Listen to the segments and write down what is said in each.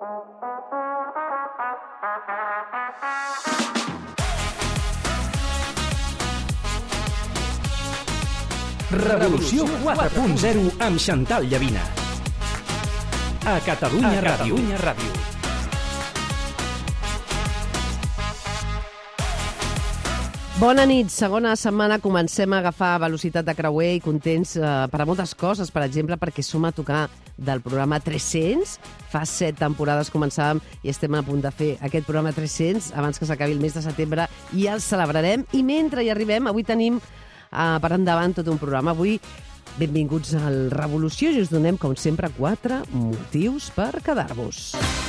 Revolució 4.0 amb Xantal Llavina. A Catalunya Ràdio. Bona nit, segona setmana, comencem a agafar velocitat de creuer i contents per a moltes coses, per exemple, perquè som a tocar del programa 300. Fa 7 temporades començàvem i estem a punt de fer aquest programa 300 abans que s'acabi el mes de setembre i el celebrarem. I mentre hi arribem, avui tenim per endavant tot un programa. Avui, benvinguts al Revolució i us donem, com sempre, 4 motius per quedar-vos.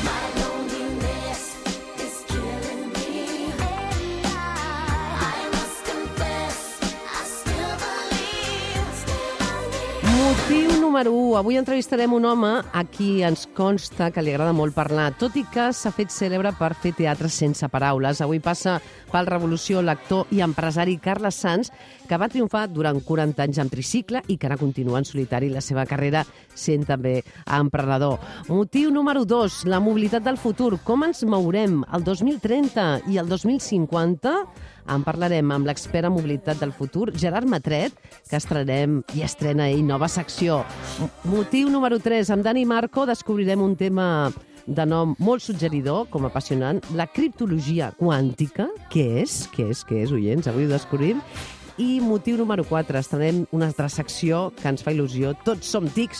Motiu número 1. Avui entrevistarem un home a qui ens consta que li agrada molt parlar, tot i que s'ha fet cèlebre per fer teatre sense paraules. Avui passa pel Revolució l'actor i empresari Carles Sans, que va triomfar durant 40 anys amb tricicle i que ara continua en solitari la seva carrera sent també emprenedor. Motiu número 2. La mobilitat del futur. Com ens mourem el 2030 i el 2050? En parlarem amb l'expert en mobilitat del futur, Gerard Matret, que estrenem i estrena ell nova secció. Motiu número 3. Amb Dani Marco descobrirem un tema de nom molt suggeridor, com apassionant, la criptologia quàntica. Què és, oients? Avui ho descobrim. I motiu número 4. Estrenem una altra secció que ens fa il·lusió. Tots som tics.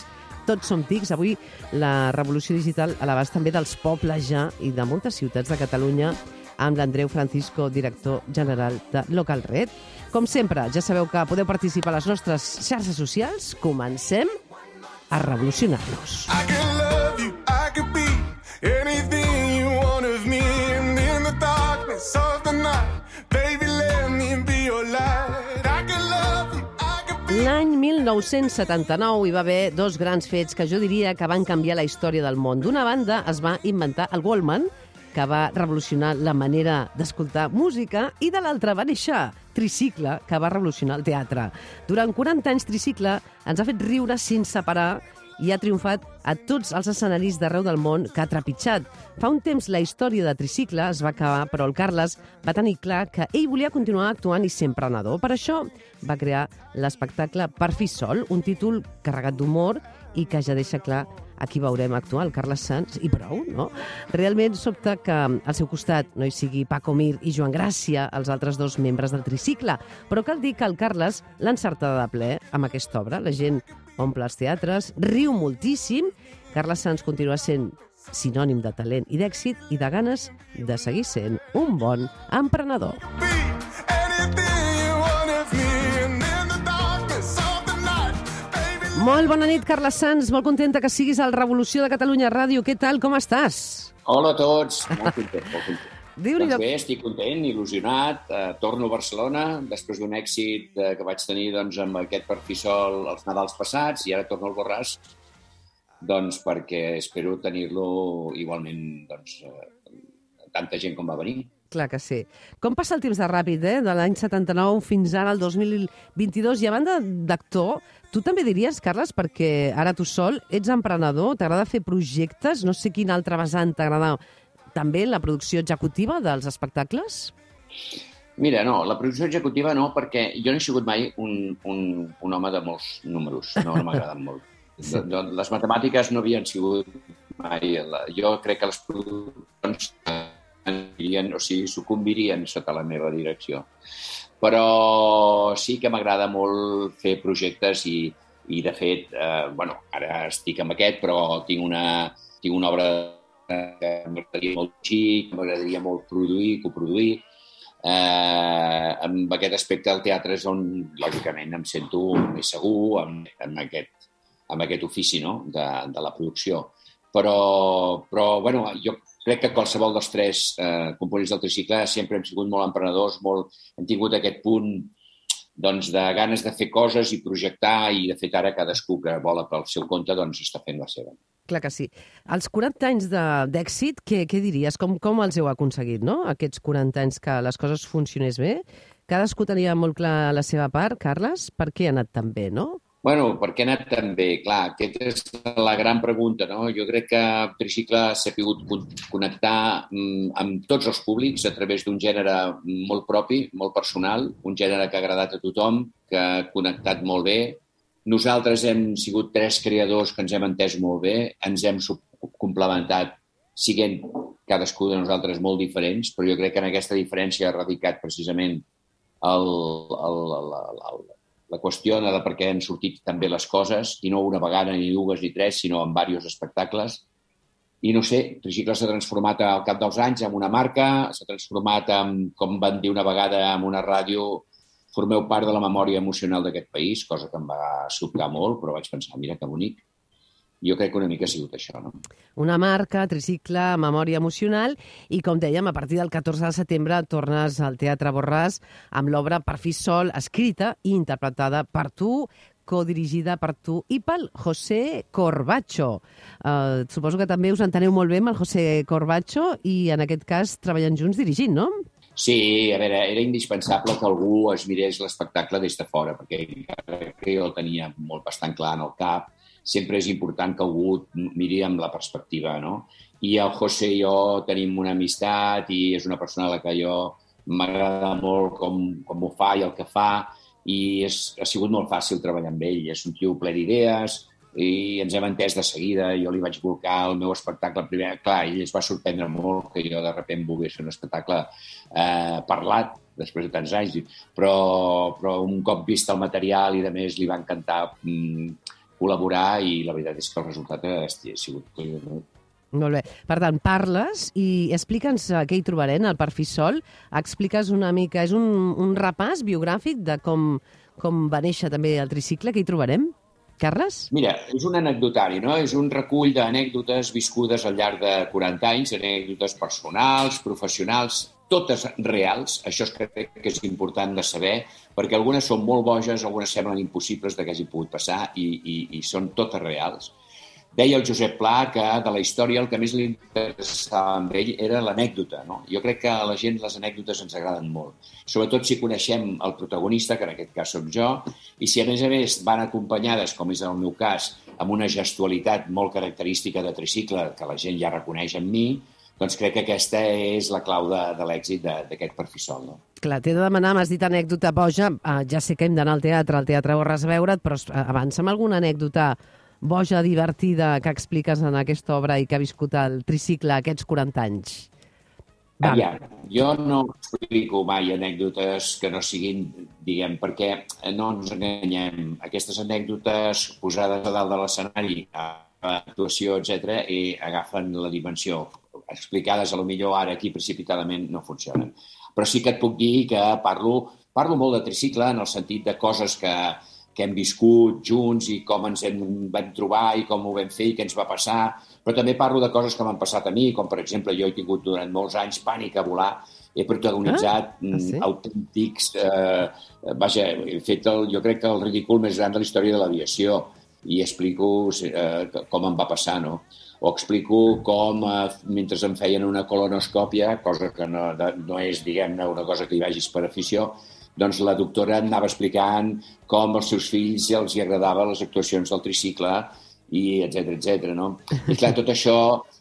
Avui la revolució digital a l'abast també dels pobles ja i de moltes ciutats de Catalunya, amb l'Andreu Francisco, director general de Local Red. Com sempre, ja sabeu que podeu participar a les nostres xarxes socials. Comencem a revolucionar-nos. I can love you, I can be anything you want of me, and in the darkness of the night, baby, let me be your light. I can love you, I can be... L'any 1979 hi va haver 2 grans fets que jo diria que van canviar la història del món. D'una banda, es va inventar el Walkman, que va revolucionar la manera d'escoltar música, i de l'altra va néixer Tricicle, que va revolucionar el teatre. Durant 40 anys, Tricicle ens ha fet riure sense parar i ha triomfat a tots els escenaris d'arreu del món que ha trepitjat. Fa un temps la història de Tricicle es va acabar, però el Carles va tenir clar que ell volia continuar actuant i ser emprenedor. Per això va crear l'espectacle Per fi sol, un títol carregat d'humor i que ja deixa clar a qui veurem actuar, el Carles Sans, i prou, no? Realment sobta que al seu costat no hi sigui Paco Mir i Joan Gràcia, els altres 2 membres del Tricicle, però cal dir que el Carles l'ha encertada de ple amb aquesta obra. La gent omple els teatres, riu moltíssim. Carles Sans continua sent sinònim de talent i d'èxit i de ganes de seguir sent un bon emprenedor. Molt bona nit, Carles Sans. Molt contenta que siguis al Revolució de Catalunya Ràdio. Què tal? Com estàs? Hola a tots. Molt content. Doncs bé, estic content, il·lusionat. Torno a Barcelona després d'un èxit que vaig tenir amb aquest Per fi sol els Nadals passats i ara torno al Borràs perquè espero tenir-lo igualment tanta gent com va venir. Clar que sí. Com passa el temps de ràpid, de l'any 79 fins ara, el 2022? I a banda d'actor, tu també diries, Carles, perquè ara tu sol ets emprenedor, t'agrada fer projectes, no sé quin altre vessant t'agrada també la producció executiva dels espectacles? Mira, no, la producció executiva no, perquè jo no he sigut mai un home de molts números, no m'agraden molt. Sí. Les matemàtiques no havien sigut mai... Jo crec que les produccions sucumbirien sota la meva direcció. Però sí que m'agrada molt fer projectes i de fet, ara estic amb aquest, però tinc una obra que m'agradaria molt xic, que m'agradaria molt coproduir. Amb aquest aspecte del teatre és on, lògicament, em sento més segur amb aquest ofici, no?, de la producció. Però jo crec que qualsevol dels 3 components del tricicle sempre hem sigut molt emprenedors, hem tingut aquest punt de ganes de fer coses i projectar, i de fet ara cadascú que vola pel seu compte està fent la seva. Clar que sí. Els 40 anys d'èxit, què diries? Com els heu aconseguit, no? Aquests 40 anys que les coses funcionés bé? Cadascú tenia molt clar la seva part, Carles? Per què ha anat tan bé, no? Bueno, per què ha anat tan bé? Clar, aquesta és la gran pregunta, no? Jo crec que Tricicle s'ha pogut connectar amb tots els públics a través d'un gènere molt propi, molt personal, un gènere que ha agradat a tothom, que ha connectat molt bé. Nosaltres hem sigut 3 creadors que ens hem entès molt bé, ens hem complementat, siguent cadascú de nosaltres molt diferents, però jo crec que en aquesta diferència ha radicat precisament la qüestió de per què han sortit tan bé les coses, i no una vegada, ni 2, ni 3, sinó en diversos espectacles. I no sé, Tricicle s'ha transformat al cap dels anys en una marca, s'ha transformat en, com van dir una vegada en una ràdio, formeu part de la memòria emocional d'aquest país, cosa que em va sobtar molt, però vaig pensar, mira que bonic. Jo crec que una mica ha sigut això, no? Una marca, Tricicle, memòria emocional, i com dèiem, a partir del 14 de setembre tornes al Teatre Borràs amb l'obra Per fi sol, escrita i interpretada per tu, codirigida per tu i pel José Corbacho. Suposo que també us enteneu molt bé amb el José Corbacho i en aquest cas treballant junts dirigint, no? Sí, a veure, era indispensable que algú es mirés l'espectacle des de fora, perquè jo el tenia bastant clar en el cap. Sempre és important que algú miri amb la perspectiva, no? I el José i jo tenim una amistat i és una persona a la que jo m'agrada molt com ho fa i el que fa, i ha sigut molt fàcil treballar amb ell. És un tio ple d'idees i ens hem entès de seguida. Jo li vaig volcar el meu espectacle primer. Clar, ell es va sorprendre molt que jo de sobte volgués fer un espectacle parlat després de tants anys, però un cop vist el material i de més li va encantar col·laborar, i la veritat és que el resultat ha sigut molt bé. Per tant, parles i explica'ns què hi trobarem al Per fi sol. Expliques una mica, és un repàs biogràfic de com va néixer també el Tricicle. Què hi trobarem, Carles? Mira, és un anecdotari, no? És un recull d'anècdotes viscudes al llarg de 40 anys, anècdotes personals, professionals, totes reals. Això crec que és important de saber, perquè algunes són molt boges, algunes semblen impossibles que hagi pogut passar, i són totes reals. Deia el Josep Pla que de la història el que més li interessava amb ell era l'anècdota, no? Jo crec que a la gent les anècdotes ens agraden molt, sobretot si coneixem el protagonista, que en aquest cas soc jo, i si a més van acompanyades, com és el meu cas, amb una gestualitat molt característica de Tricicle, que la gent ja reconeix en mi, doncs crec que aquesta és la clau de l'èxit d'aquest Per fi sol, no? Clar, t'he de demanar, m'has dit anècdota boja, ja sé que hem d'anar al Teatre Borràs a veure't, però avança'm alguna anècdota boja, divertida, que expliques en aquesta obra i que ha viscut el Tricicle aquests 40 anys. Aviam, jo no explico mai anècdotes que no siguin, diguem, perquè no ens enganyem. Aquestes anècdotes posades a dalt de l'escenari, a l'actuació, etc., i agafen la dimensió. Explicades, potser ara aquí precipitadament no funcionen. Però sí que et puc dir que parlo molt de Tricicle en el sentit de coses que hem viscut junts i com ens vam trobar i com ho vam fer i què ens va passar, però també parlo de coses que m'han passat a mi, com per exemple jo he tingut durant molts anys pànic a volar, he protagonitzat autèntics... he fet jo crec que el ridícul més gran de la història de l'aviació, i explico com em va passar, no? O explico com, mentre em feien una colonoscòpia, cosa que no és, diguem-ne, una cosa que hi vagis per afició, doncs la doctora anava explicant com als seus fills els hi agradaven les actuacions del Tricicle, i etcètera, no? I clar, tot això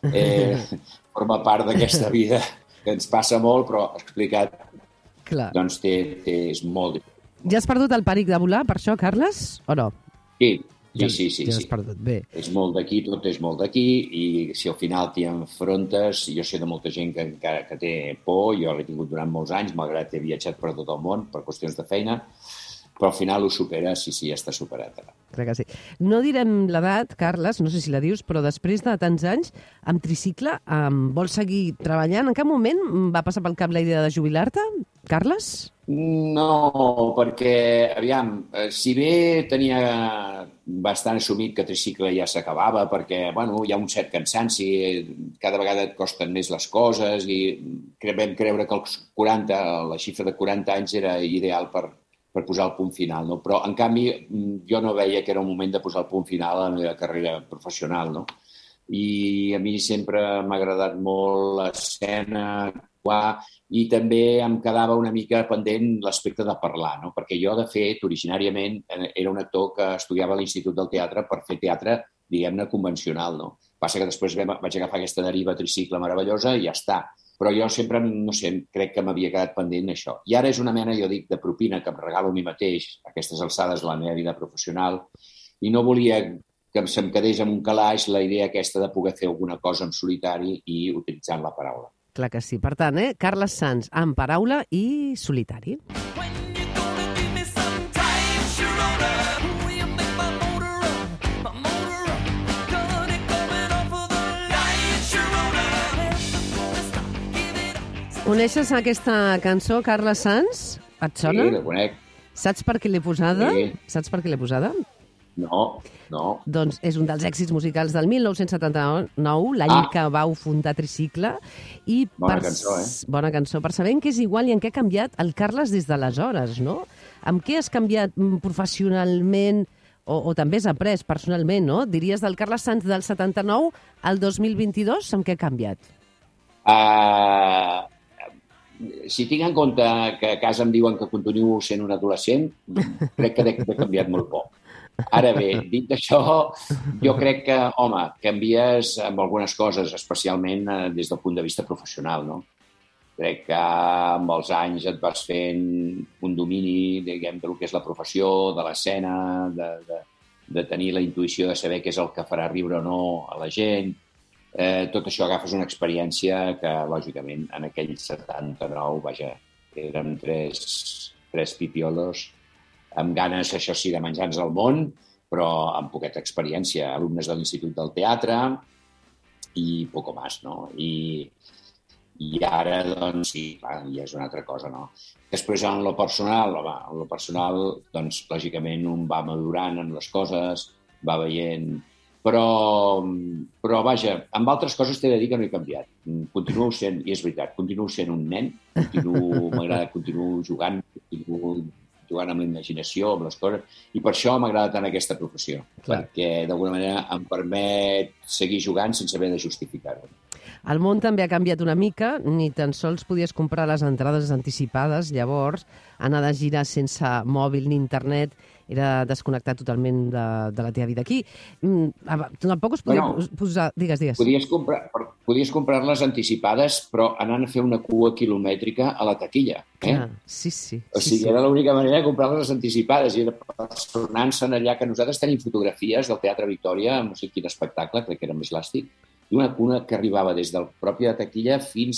forma part d'aquesta vida que ens passa molt, però explicat, doncs és molt difícil. Ja has perdut el pànic de volar, per això, Carles, o no? Sí. Ja has perdut, bé. És molt d'aquí, tot és molt d'aquí, i si al final t'hi enfrontes, jo sé de molta gent que té por, jo l'he tingut durant molts anys, malgrat que he viatjat per tot el món per qüestions de feina, però al final ho supera, sí, ja està superat. Crec que sí. No direm l'edat, Carles, no sé si la dius, però després de tants anys, amb Tricicle, vols seguir treballant? En cap moment va passar pel cap la idea de jubilar-te, Carles? No, perquè, aviam, si bé tenia bastant assumit que Tricicle ja s'acabava, perquè, bueno, hi ha un cert cansanci, cada vegada et costen més les coses, i vam creure que els 40, la xifra de 40 anys era ideal per posar el punt final, no? Però, en canvi, jo no veia que era un moment de posar el punt final a la meva carrera professional, no? I a mi sempre m'ha agradat molt l'escena, actuar, i també em quedava una mica pendent l'aspecte de parlar, no? Perquè jo, de fet, originàriament era un actor que estudiava a l'Institut del Teatre per fer teatre, diguem-ne, convencional, no? Passa que després vaig agafar aquesta deriva tricicle meravellosa i ja està. Però jo sempre, no sé, crec que m'havia quedat pendent això. I ara és una mena, jo dic, de propina que em regalo a mi mateix a aquestes alçades de la meva vida professional, i no volia que se'm quedés en un calaix la idea aquesta de poder fer alguna cosa en solitari i utilitzant la paraula. Clar que sí. Per tant, Carles Sans, en paraula i solitari. Coneixes aquesta cançó, Carles Sans? Et sona? Sí, la conec. Saps per què l'he posada? Sí. Saps per què l'he posada? No. Doncs és un dels èxits musicals del 1979, l'any que vau fundar Tricicle. I Bona cançó, Bona cançó. Per saber en què és igual i en què ha canviat el Carles des d'aleshores, no? Amb què has canviat professionalment o també has après personalment, no? Diries del Carles Sans del 79 al 2022, amb què ha canviat? Si tinc en compte que a casa em diuen que continuo sent un adolescent, crec que he canviat molt poc. Ara bé, dit això, jo crec que, home, canvies amb algunes coses, especialment des del punt de vista professional, no? Crec que amb els anys et vas fent un domini, diguem, del que és la professió, de l'escena, de tenir la intuïció de saber què és el que farà riure o no a la gent. Tot això agafes una experiència que, lògicament, en aquell 79, vaja, érem tres pipiolos, amb ganes, això sí, de menjar-nos al món, però amb poqueta experiència, alumnes de l'Institut del Teatre i poco más, no? I ara, doncs, sí, clar, ja és una altra cosa, no? Després, en lo personal, doncs, lògicament, un va madurant en les coses, va veient... Però, vaja, amb altres coses t'he de dir que no he canviat. Continuo sent, i és veritat, continuo sent un nen, m'agrada, continuo jugant amb la imaginació, amb les coses, i per això m'agrada tant aquesta professió, perquè d'alguna manera em permet seguir jugant sense haver de justificar-ho. El món també ha canviat una mica, ni tan sols podies comprar les entrades anticipades, llavors, anar de gira sense mòbil ni internet era desconnectar totalment de la teva vida aquí. Tampoc es podia posar... Digues. Podies comprar-les anticipades, però anant a fer una cua quilomètrica a la taquilla. Sí. O sigui, era l'única manera de comprar-les anticipades, i era personant-se'n allà, que nosaltres tenim fotografies del Teatre Victòria, no sé quin espectacle, crec que era més Làstic, i una cuna que arribava des del propi de taquilla fins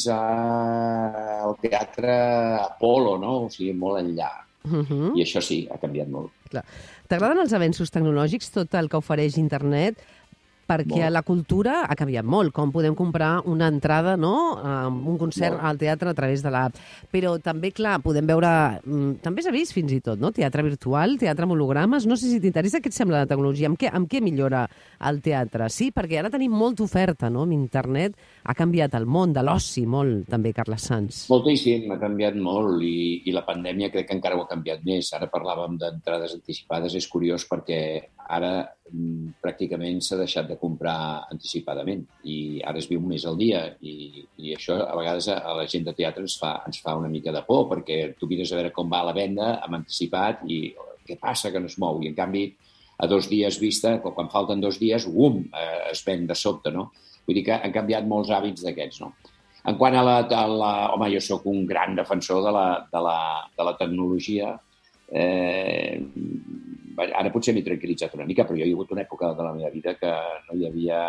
al Teatre Apolo, no? O sigui, molt enllà. I això sí, ha canviat molt. T'agraden els avenços tecnològics, tot el que ofereix internet? Perquè la cultura ha canviat molt, com podem comprar una entrada, no?, a un concert al teatre a través de l'app. Però també, clar, podem veure... També s'ha vist fins i tot, no?, teatre virtual, teatre amb hologrames. No sé si t'interessa què et sembla la tecnologia. Amb què millora el teatre? Sí, perquè ara tenim molta oferta, no?, amb internet. Ha canviat el món de l'oci molt, també, Carles Sans. Moltíssim, ha canviat molt, i la pandèmia crec que encara ho ha canviat més. Ara parlàvem d'entrades anticipades. És curiós perquè ara pràcticament s'ha deixat de comprar anticipadament i ara es viu més al dia i això a vegades a la gent de teatre ens fa una mica de por, perquè tu mires a veure com va la venda amb anticipat i què passa que no es mou, i en canvi a 2 dies vista, quan falten 2 dies, es ven de sobte, no? Vull dir que han canviat molts hàbits d'aquests, no? En quant a home, jo sóc un gran defensor de la tecnologia. Ara potser m'he tranquil·litzat una mica, però jo hi ha hagut una època de la meva vida que no hi havia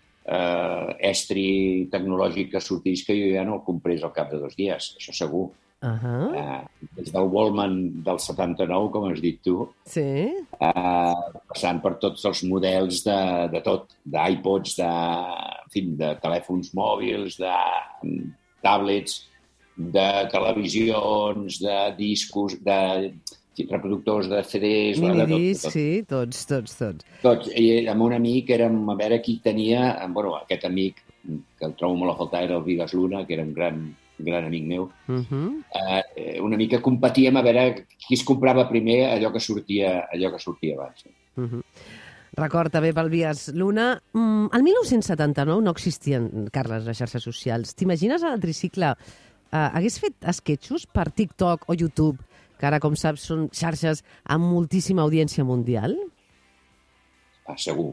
estri tecnològic que sortís que jo ja no el comprés al cap de 2 dies, això segur. Des del Wallman del 79, com has dit tu, passant per tots els models de tot, d'iPods, de telèfons mòbils, de tablets, de televisions, de discos, de reproductors de CDs... Minidiscs, sí, tots. Tots. I amb un amic érem a veure qui tenia... Bueno, aquest amic, que el trobo molt a faltar, era el Vigas Luna, que era un gran amic meu. Una mica competíem a veure qui es comprava primer allò que sortia abans. Record també pel Vigas Luna. El 1979 no existien, Carles, les xarxes socials. T'imagines a la Tricicle hagués fet esquetxos per TikTok o YouTube, que ara, com saps, són xarxes amb moltíssima audiència mundial? Segur.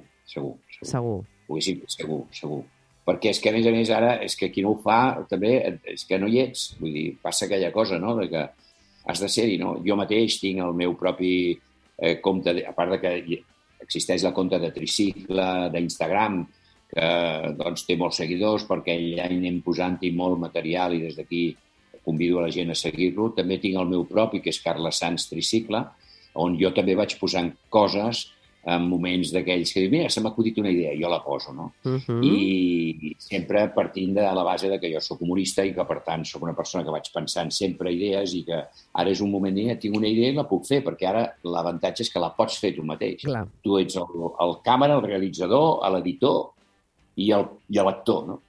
Segur. Perquè és que, a més, ara, és que qui no ho fa, també, és que no hi ets. Vull dir, passa aquella cosa, no?, de que has de ser-hi, no? Jo mateix tinc el meu propi compte, a part de que existeix la compte de Tricicle, d'Instagram, que doncs, té molts seguidors, perquè allà hi anem posant-hi molt material i des d'aquí convido a la gent a seguir-lo. També tinc el meu propi, que és Carles Sans Tricicle, on jo també vaig posant coses en moments d'aquells que diuen, mira, se m'ha acudit una idea, jo la poso, no? I sempre partint de la base de que jo soc humorista i que, per tant, soc una persona que vaig pensant sempre idees i que ara és un moment de tinc una idea i la puc fer, perquè ara l'avantatge és que la pots fer tu mateix. Clar. Tu ets el càmera, el realitzador, l'editor i l'actor, no?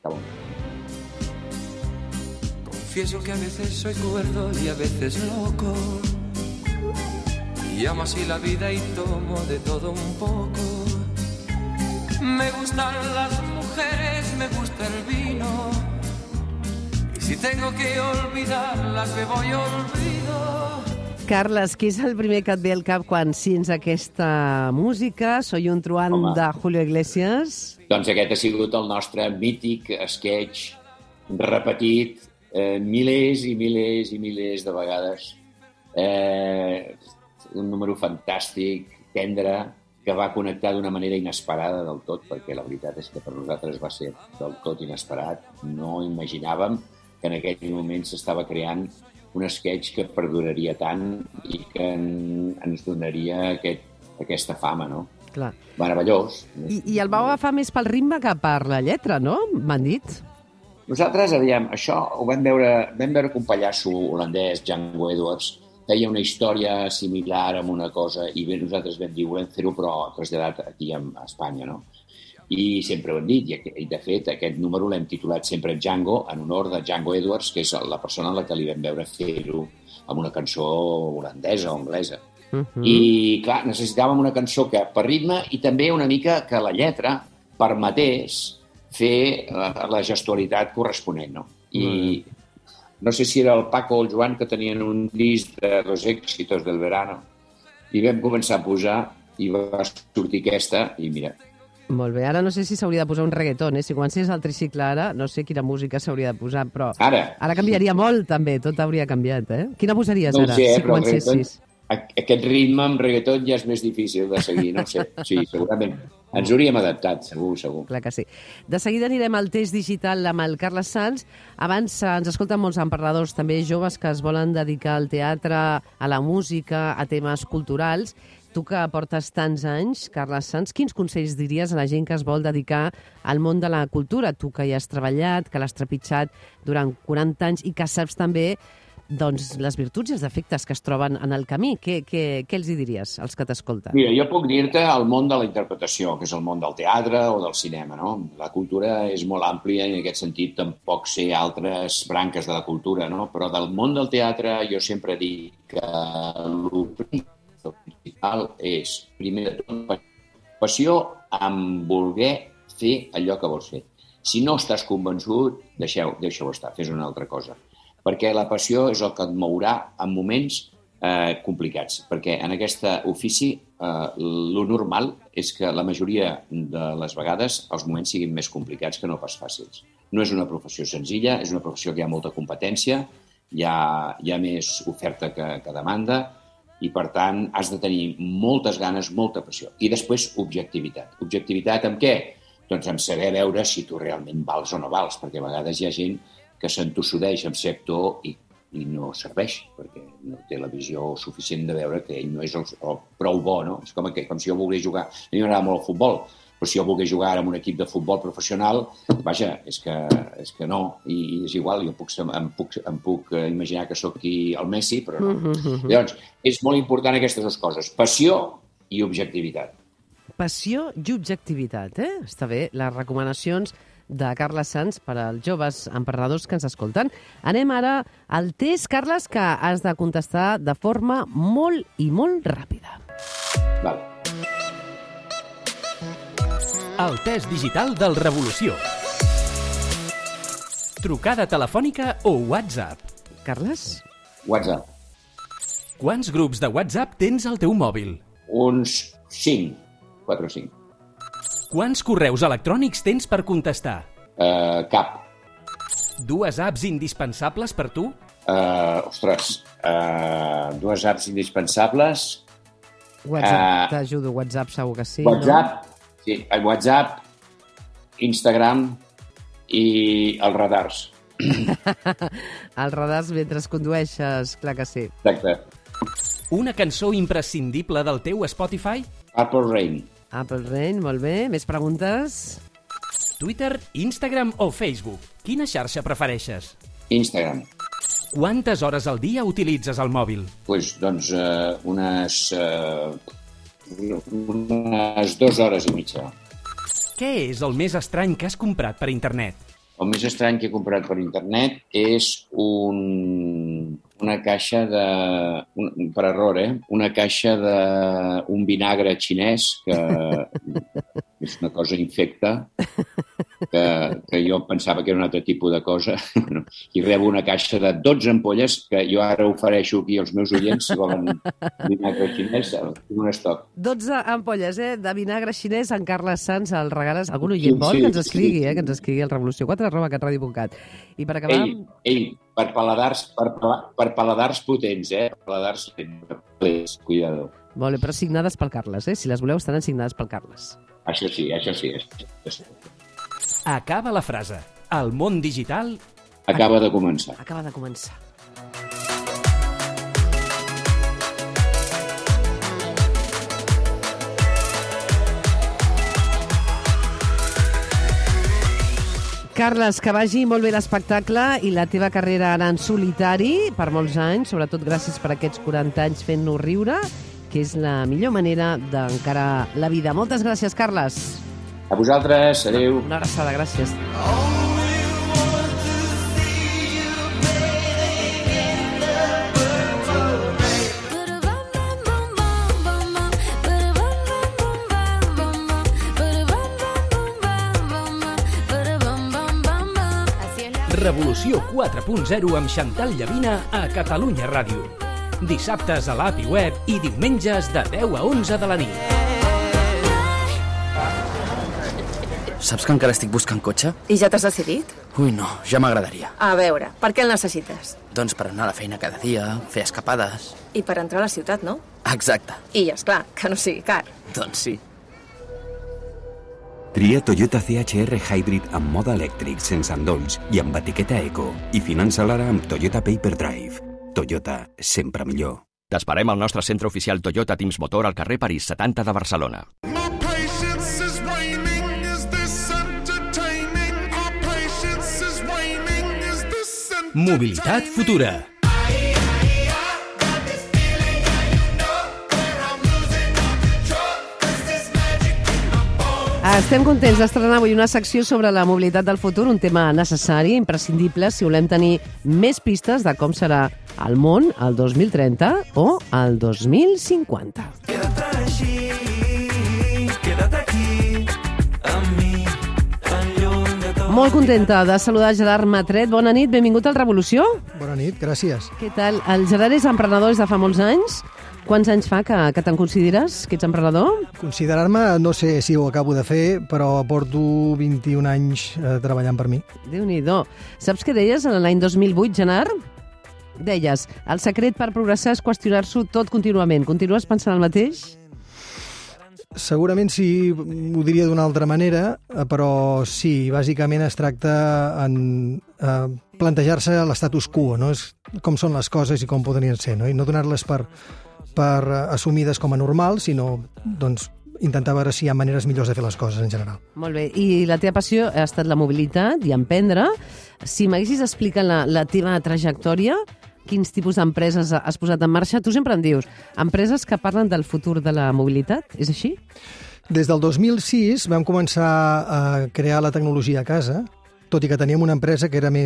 Confieso que a veces soy cuerdo y a veces loco. Y amo así la vida y tomo de todo un poco. Me gustan las mujeres, me gusta el vino. Y si tengo que olvidarlas, me voy olvido. Carles, què és el primer que et ve al cap quan sents aquesta música? Soy un truán de Julio Iglesias. Doncs aquest ha sigut el nostre mític sketch repetit milers i milers de vegades. Un número fantàstic, tendre, que va connectar d'una manera inesperada del tot, perquè la veritat és que per nosaltres va ser del tot inesperat. No imaginàvem que en aquell moment s'estava creant un sketch que perduraria tant i que ens donaria aquesta fama, no? Clar. Meravellós. I el vau agafar més pel ritme que per la lletra, no? M'han dit. Nosaltres, aviam, això ho vam veure que un pallasso holandès, Django Edwards, feia una història similar amb una cosa i bé, nosaltres vam dir, volem fer-ho però traslladat aquí a Espanya, no? I sempre ho hem dit, i de fet aquest número l'hem titulat sempre Django, en honor de Django Edwards, que és la persona a la que li vam veure fer-ho amb una cançó holandesa o anglesa. I, clar, necessitàvem una cançó que per ritme i també una mica que la lletra permetés fer la gestualitat corresponent, no? I no sé si era el Paco o el Joan que tenien un disc de Los éxitos del verano i vam començar a posar i va sortir aquesta i mira. Molt bé, ara no sé si s'hauria de posar un reggaeton, Si comencés el tricicle ara, no sé quina música s'hauria de posar, però ara canviaria molt també, tot hauria canviat, Quina posaries ara, si comencessis? Aquest ritme amb reggaeton ja és més difícil de seguir, no sé. Sí, segurament. Ens hauríem adaptat, segur. Clar que sí. De seguida anirem al test digital amb el Carles Sans. Abans ens escolten molts emprenedors, també joves que es volen dedicar al teatre, a la música, a temes culturals. Tu que portes tants anys, Carles Sans, quins consells diries a la gent que es vol dedicar al món de la cultura? Tu que hi has treballat, que l'has trepitjat durant 40 anys i que saps també doncs, les virtuts i els defectes que es troben en el camí. Què els hi diries als que t'escolten? Mira, jo puc dir-te el món de la interpretació, que és el món del teatre o del cinema, no? La cultura és molt àmplia i en aquest sentit tampoc sé altres branques de la cultura, no? Però del món del teatre jo sempre dic que el principal és, primer de tot, passió en voler fer allò que vols fer. Si no estàs convençut, deixeu-ho estar, fes una altra cosa. Perquè la passió és el que et mourà en moments complicats. Perquè en aquest ofici lo normal és que la majoria de les vegades els moments siguin més complicats que no pas fàcils. No és una professió senzilla, és una professió que hi ha molta competència, hi ha més oferta que demanda i, per tant, has de tenir moltes ganes, molta passió. I després, objectivitat. Objectivitat amb què? Doncs amb saber veure si tu realment vals o no vals, perquè a vegades hi ha gent que s'entossudeix en ser actor i no serveix, perquè no té la visió suficient de veure que ell no és prou bo, no? És com si jo volgués jugar... A mi m'agrada molt el futbol, però si jo volgués jugar en un equip de futbol professional, vaja, és que no, i és igual, jo em puc imaginar que sóc el Messi, però no. Llavors, és molt important aquestes dues coses, passió i objectivitat. Passió i objectivitat, Està bé, les recomanacions de Carles Sans per als joves emprenedors que ens escolten. Anem ara al test, Carles, que has de contestar de forma molt i molt ràpida. Val. El test digital del Revolució. Trucada telefònica o WhatsApp. Carles? WhatsApp. Quants grups de WhatsApp tens al teu mòbil? Uns 5, 4 o 5. Quants correus electrònics tens per contestar? Cap. 2 apps indispensables per tu? Ostres, 2 apps indispensables. WhatsApp, t'ajudo, WhatsApp segur que sí, WhatsApp, no? Sí, el WhatsApp, Instagram i els radars. Els radars mentre condueixes, clar que sí. Exacte. Una cançó imprescindible del teu Spotify? Purple Rain. Apple Rain, molt bé. Més preguntes? Twitter, Instagram o Facebook? Quina xarxa prefereixes? Instagram. Quantes hores al dia utilitzes el mòbil? Doncs unes 2 hores i mitja. Què és el més estrany que has comprat per internet? El més estrany que he comprat per internet és una caixa per error, una caixa d'un vinagre xinès, que és una cosa infecta, que jo pensava que era un altre tipus de cosa, i rebo una caixa de 12 ampolles que jo ara ofereixo aquí als meus oients, si volen vinagre xinès, tinc un estoc. 12 ampolles, de vinagre xinès, en Carles Sans, el regales. Algun oient vol que ens escrigui, que ens escrigui al revolució4@catradio.cat. I per acabar... Per paladars potents, paladars lents, cuidado. Molt bé, però signades pel Carles, Si les voleu, estaran signades pel Carles. Això sí. Acaba la frase. El món digital... Acaba de començar. Acaba de començar. Carles, que vagi molt bé l'espectacle i la teva carrera ara en solitari per molts anys, sobretot gràcies per aquests 40 anys fent-nos riure, que és la millor manera d'encarar la vida. Moltes gràcies, Carles. A vosaltres, adeu. Una abraçada, gràcies. Revolució 4.0 amb Xantal Llavina a Catalunya Ràdio. Dissabtes a l'app i web i diumenges de 10 a 11 de la nit. Saps que encara estic buscant cotxe? I ja t'has decidit? Ui, no, ja m'agradaria. A veure, per què el necessites? Doncs per anar a la feina cada dia, fer escapades... I per entrar a la ciutat, no? Exacte. I, esclar, que no sigui car. Doncs sí. Tria Toyota CHR Hybrid amb mode elèctric, sense endolls i amb etiqueta eco. I finança-la ara amb Toyota Paper Drive. Toyota, sempre millor. T'esperem al nostre centre oficial Toyota Teams Motor al carrer París 70 de Barcelona. Mobilitat futura. Estem contents d'estrenar avui una secció sobre la mobilitat del futur, un tema necessari, imprescindible, si volem tenir més pistes de com serà el món el 2030 o el 2050. Quédate així, quédate aquí, amb mi, tan lluny de tot. Molt contenta de saludar Gerard Matret. Bona nit, benvingut al Revolució. Bona nit, gràcies. Què tal? El Gerard és emprenedor des de fa molts anys. Quants anys fa que te'n consideres, que ets emprenedor? Considerar-me, no sé si ho acabo de fer, però porto 21 anys treballant per mi. Déu-n'hi-do. Saps què deies l'any 2008, Gerard? Deies, el secret per progressar és qüestionar-s'ho tot contínuament. Continues pensant el mateix? Segurament sí, ho diria d'una altra manera, però sí, bàsicament es tracta en plantejar-se l'estatus quo, no? És com són les coses i com podrien ser, no? I no donar-les per assumides com a normals, sinó doncs, intentar veure si hi ha maneres millors de fer les coses en general. Molt bé. I la teva passió ha estat la mobilitat i emprendre. Si m'haguessis explicat la teva trajectòria, quins tipus d'empreses has posat en marxa, tu sempre em dius, empreses que parlen del futur de la mobilitat, és així? Des del 2006 vam començar a crear la tecnologia a casa, tot i que teníem una empresa que era més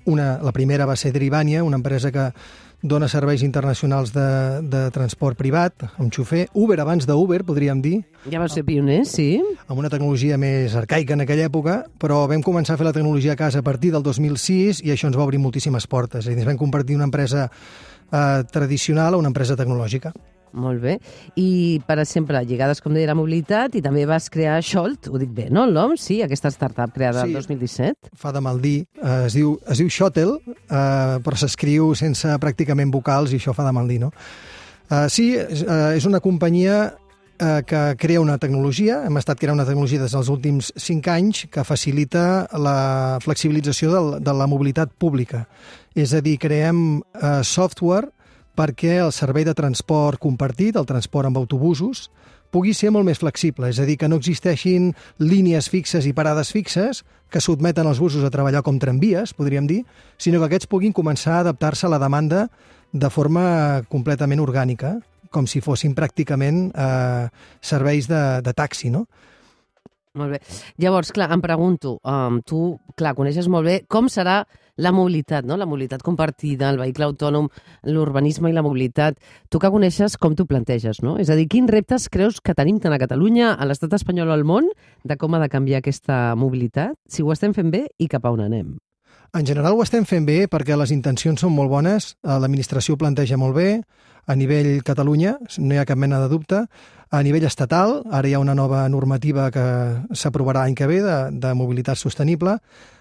La primera va ser Drivania, una empresa que dona serveis internacionals de transport privat, amb xofer. Uber abans d'Uber, podríem dir. Ja vau ser pioners, sí. Amb una tecnologia més arcaica en aquella època, però vam començar a fer la tecnologia a casa a partir del 2006 i això ens va obrir moltíssimes portes. És a dir, ens vam convertir en una empresa tradicional a una empresa tecnològica. Molt bé. I, per exemple, lligades, com deia, a la mobilitat, i també vas crear Xolt, ho dic bé, no, el nom? Sí, aquesta startup creada el 2017. Fa de mal dir. Es diu Xotel, però s'escriu sense pràcticament vocals i això fa de mal dir, no? Sí, és una companyia que crea una tecnologia, hem estat creant una tecnologia des dels últims 5 anys que facilita la flexibilització de la mobilitat pública. És a dir, creem software perquè el servei de transport compartit, el transport amb autobusos, pugui ser molt més flexible, és a dir, que no existeixin línies fixes i parades fixes que sotmeten els busos a treballar com tramvies, podríem dir, sinó que aquests puguin començar a adaptar-se a la demanda de forma completament orgànica, com si fossin pràcticament serveis de taxi, no? Molt bé. Llavors, clar, em pregunto, tu, clar, coneixes molt bé com serà la mobilitat, no? La mobilitat compartida, el vehicle autònom, l'urbanisme i la mobilitat. Tu que coneixes, com t'ho planteges, no? És a dir, quins reptes creus que tenim tant a Catalunya, a l'estat espanyol o al món, de com ha de canviar aquesta mobilitat, si ho estem fent bé i cap a on anem? En general ho estem fent bé perquè les intencions són molt bones, l'administració ho planteja molt bé, a nivell Catalunya, no hi ha cap mena de dubte, a nivell estatal, ara hi ha una nova normativa que s'aprovarà l'any que ve de mobilitat sostenible.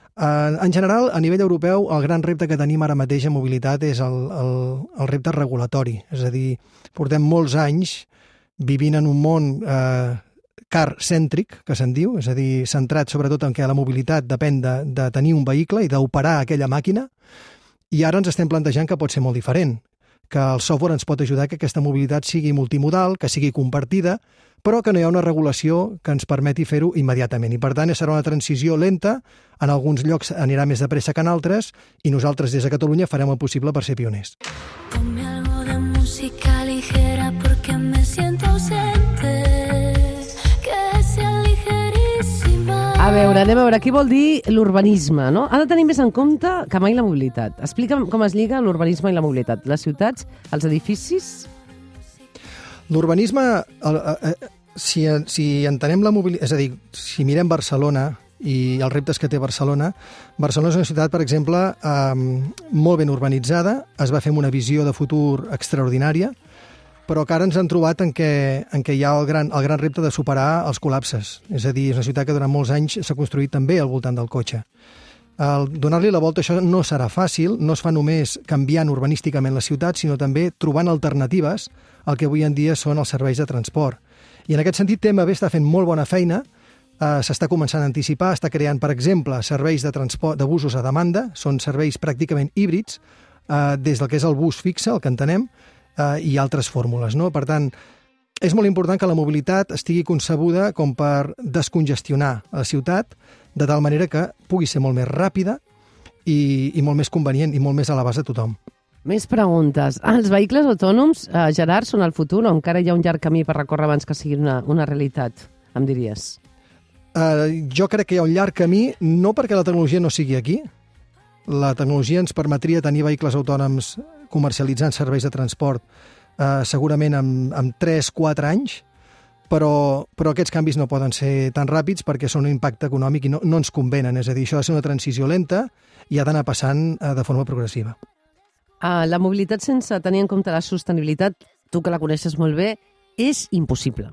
En general, a nivell europeu, el gran repte que tenim ara mateix en mobilitat és el repte regulatori. És a dir, portem molts anys vivint en un món car-cèntric, que se'n diu, és a dir, centrat sobretot en què la mobilitat depèn de tenir un vehicle i d'operar aquella màquina, i ara ens estem plantejant que pot ser molt diferent, que el software ens pot ajudar que aquesta mobilitat sigui multimodal, que sigui compartida, però que no hi ha una regulació que ens permeti fer-ho immediatament. I, per tant, serà una transició lenta, en alguns llocs anirà més de pressa que en altres, i nosaltres des de Catalunya farem el possible per ser pioners. Ponme algo de música ligera porque me siento ausente, que sea ligerísima. A veure, anem a veure, què vol dir l'urbanisme, no? Ha de tenir més en compte que mai la mobilitat. Explica'm com es lliga l'urbanisme i la mobilitat. Les ciutats, els edificis... L'urbanisme, si entenem la mobilitat, és a dir, si mirem Barcelona i els reptes que té Barcelona és una ciutat, per exemple, molt ben urbanitzada, es va fer amb una visió de futur extraordinària, però que ara ens han trobat en què hi ha el gran repte de superar els col·lapses. És a dir, és una ciutat que durant molts anys s'ha construït també al voltant del cotxe. Donar-li la volta a això no serà fàcil, no es fa només canviant urbanísticament la ciutat, sinó també trobant alternatives al que avui en dia són els serveis de transport. I en aquest sentit, TMB està fent molt bona feina, s'està començant a anticipar, està creant, per exemple, serveis de transport de busos a demanda, són serveis pràcticament híbrids, des del que és el bus fixe, el que entenem, i altres fórmules, no? Per tant, és molt important que la mobilitat estigui concebuda com per descongestionar la ciutat, de tal manera que pugui ser molt més ràpida i molt més convenient i molt més a l'abast de tothom. Més preguntes. Els vehicles autònoms, Gerard, són el futur o encara hi ha un llarg camí per recórrer abans que sigui una realitat, em diries? Jo crec que hi ha un llarg camí, no perquè la tecnologia no sigui aquí. La tecnologia ens permetria tenir vehicles autònoms comercialitzant serveis de transport segurament amb 3-4 anys, però aquests canvis no poden ser tan ràpids perquè són un impacte econòmic i no ens convenen. És a dir, això ha de ser una transició lenta i ha d'anar passant de forma progressiva. La mobilitat sense tenir en compte la sostenibilitat, tu que la coneixes molt bé, és impossible.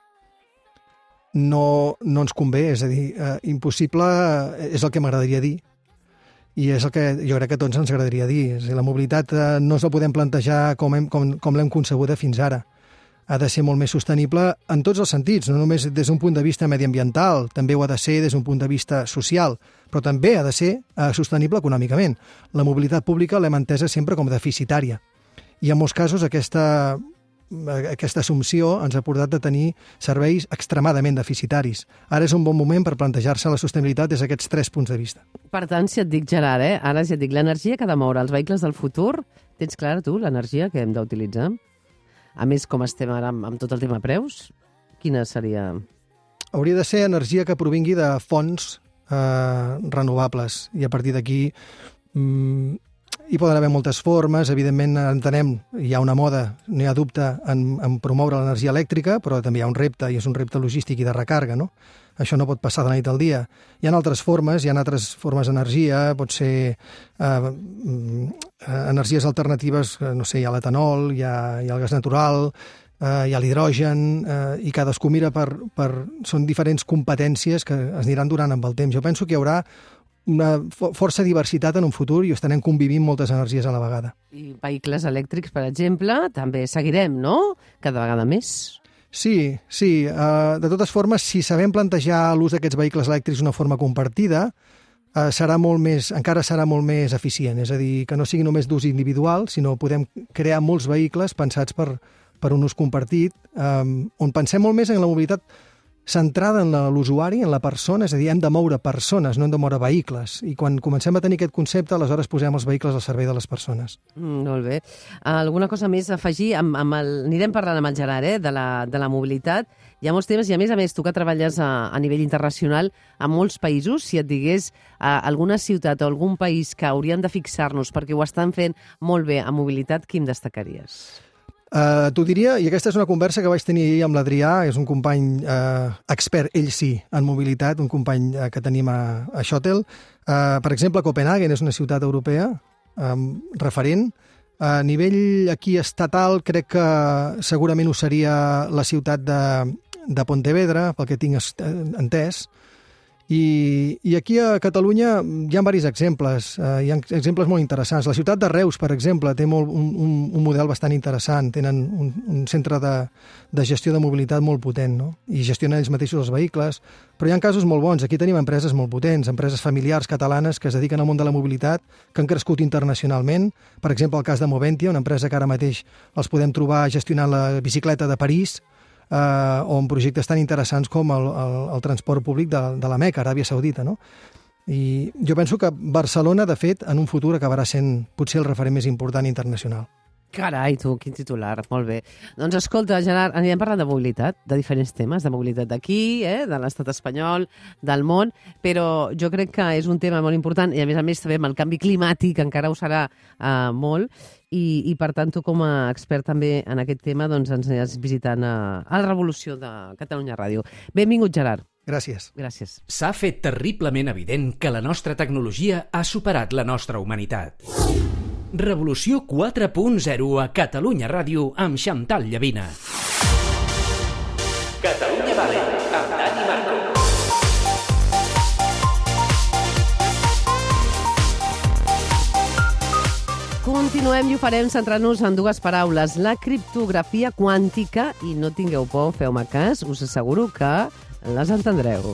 No ens convé, és a dir, impossible és el que m'agradaria dir i és el que jo crec que a tots ens agradaria dir. És a dir, la mobilitat no ens la podem plantejar com l'hem concebuda fins ara. Ha de ser molt més sostenible en tots els sentits, no només des d'un punt de vista mediambiental, també ho ha de ser des d'un punt de vista social, però també ha de ser sostenible econòmicament. La mobilitat pública l'hem entesa sempre com deficitària i en molts casos aquesta assumpció ens ha portat a tenir serveis extremadament deficitaris. Ara és un bon moment per plantejar-se la sostenibilitat des d'aquests 3 punts de vista. Per tant, si et dic, Gerard, ara si et dic l'energia que ha de moure els vehicles del futur, tens clara tu l'energia que hem d'utilitzar? A més, com estem ara amb tot el tema preus, quina seria? Hauria de ser energia que provingui de fonts renovables i a partir d'aquí Hi poden haver moltes formes, evidentment entenem, hi ha una moda, no hi ha dubte, en promoure l'energia elèctrica, però també hi ha un repte, i és un repte logístic i de recàrrega, no? Això no pot passar de la nit al dia. Hi ha altres formes d'energia, pot ser energies alternatives, no sé, hi ha l'etanol, hi ha el gas natural, hi ha l'hidrogen, i cadascú mira són diferents competències que es aniran durant amb el temps. Jo penso que hi haurà una força diversitat en un futur i estarem convivint moltes energies a la vegada. I vehicles elèctrics, per exemple, també seguirem, no? Cada vegada més. Sí. De totes formes, si sabem plantejar l'ús d'aquests vehicles elèctrics d'una forma compartida, encara serà molt més eficient. És a dir, que no sigui només d'ús individual, sinó podem crear molts vehicles pensats per un ús compartit, on pensem molt més en la mobilitat centrada en l'usuari, en la persona, és a dir, hem de moure persones, no hem de moure vehicles. I quan comencem a tenir aquest concepte, aleshores posem els vehicles al servei de les persones. Molt bé. Alguna cosa més a afegir? Anirem parlant amb el Gerard, de la mobilitat. Hi ha molts temes i, a més, tu que treballes a nivell internacional a molts països, si et digués alguna ciutat o algun país que hauríem de fixar-nos perquè ho estan fent molt bé a mobilitat, quin destacaries? T'ho diria, i aquesta és una conversa que vaig tenir ahir amb l'Adrià, és un company expert, ell sí, en mobilitat, un company que tenim a Shuttle. Per exemple, Copenhagen és una ciutat europea referent. A nivell aquí estatal, crec que segurament ho seria la ciutat de Pontevedra, pel que tinc entès. I aquí a Catalunya hi ha diversos exemples, hi ha exemples molt interessants. La ciutat de Reus, per exemple, té un model bastant interessant, tenen un centre de gestió de mobilitat molt potent, no? I gestionen ells mateixos els vehicles, però hi ha casos molt bons. Aquí tenim empreses molt potents, empreses familiars catalanes que es dediquen al món de la mobilitat, que han crescut internacionalment. Per exemple, el cas de Moventia, una empresa que ara mateix els podem trobar gestionant la bicicleta de París, o en projectes tan interessants com el transport públic de la Meca, Aràbia Saudita, no? I jo penso que Barcelona, de fet, en un futur acabarà sent potser el referent més important internacional. Carai, tu, quin titular, molt bé. Doncs escolta, Gerard, anirem parlant de mobilitat, de diferents temes, de mobilitat d'aquí, de l'estat espanyol, del món, però jo crec que és un tema molt important i, a més també amb el canvi climàtic encara ho serà molt, i per tant tu com a expert també en aquest tema doncs ens aniràs visitant a la Revolució de Catalunya Ràdio. Benvingut, Gerard. Gràcies. Gràcies. S'ha fet terriblement evident que la nostra tecnologia ha superat la nostra humanitat. Revolució 4.0 a Catalunya Ràdio amb Chantal Llavina. Catalunya Vale, amb Dani Marco. Continuem i ho farem centrant-nos en dues paraules. La criptografia quàntica, i no tingueu por, feu-me cas, us asseguro que les entendreu.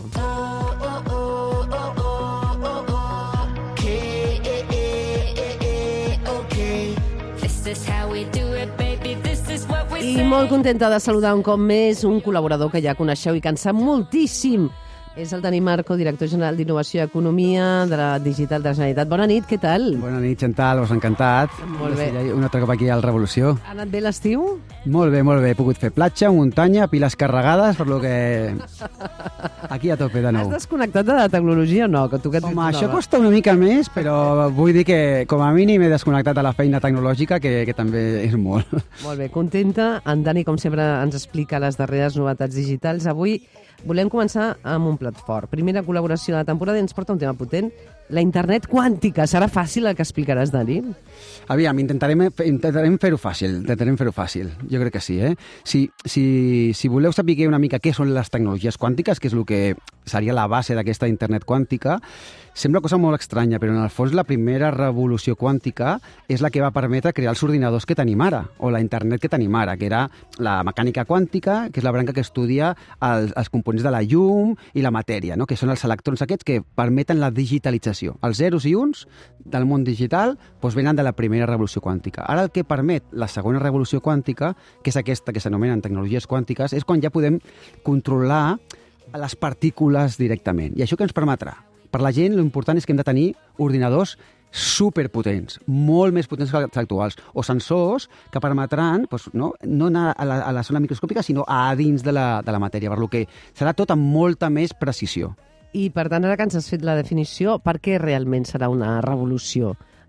I molt contenta de saludar un cop més un col·laborador que ja coneixeu i que en sap moltíssim. És el Dani Marco, director general d'Innovació i Economia de la Digital de la Generalitat. Bona nit, què tal? Bona nit, Chantal, us ha encantat. Molt bé. Un altre cop aquí al Revolució. Ha anat bé l'estiu? Molt bé, molt bé. He pogut fer platja, muntanya, piles carregades, per lo que... Aquí a tope de nou. Has desconnectat de la tecnologia o no? Que tu que Home, això costa una mica més, però vull dir que com a mínim he desconnectat de la feina tecnològica, que també és molt. Molt bé, contenta. En Dani, com sempre, ens explica les darreres novetats digitals. Avui volem començar amb un plat fort. Primera col·laboració de la temporada i ens porta un tema potent, la internet quàntica. Serà fàcil el que explicaràs, Dani? Aviam, intentarem fer-ho fàcil. Jo crec que sí, eh? Si voleu saber una mica què són les tecnologies quàntiques, que és el que seria la base d'aquesta internet quàntica, sembla cosa molt estranya, però en el fons la primera revolució quàntica és la que va permetre crear els ordinadors que tenim ara, o la internet que tenim ara, que era la mecànica quàntica, que és la branca que estudia els components de la llum i la matèria, no? Que són els electrons aquests que permeten la digitalització. Els zeros i uns del món digital venen de la primera revolució quàntica. Ara el que permet la segona revolució quàntica, que és aquesta que s'anomenen tecnologies quàntiques, és quan ja podem controlar les partícules directament. I això què ens permetrà? Per la gent, l'important és que hem de tenir ordinadors superpotents, molt més potents que els actuals, o sensors que permetran no anar a la zona microscòpica, sinó a dins de la matèria, per lo que serà tot amb molta més precisió. I, per tant, ara que ens has fet la definició, per què realment serà una revolució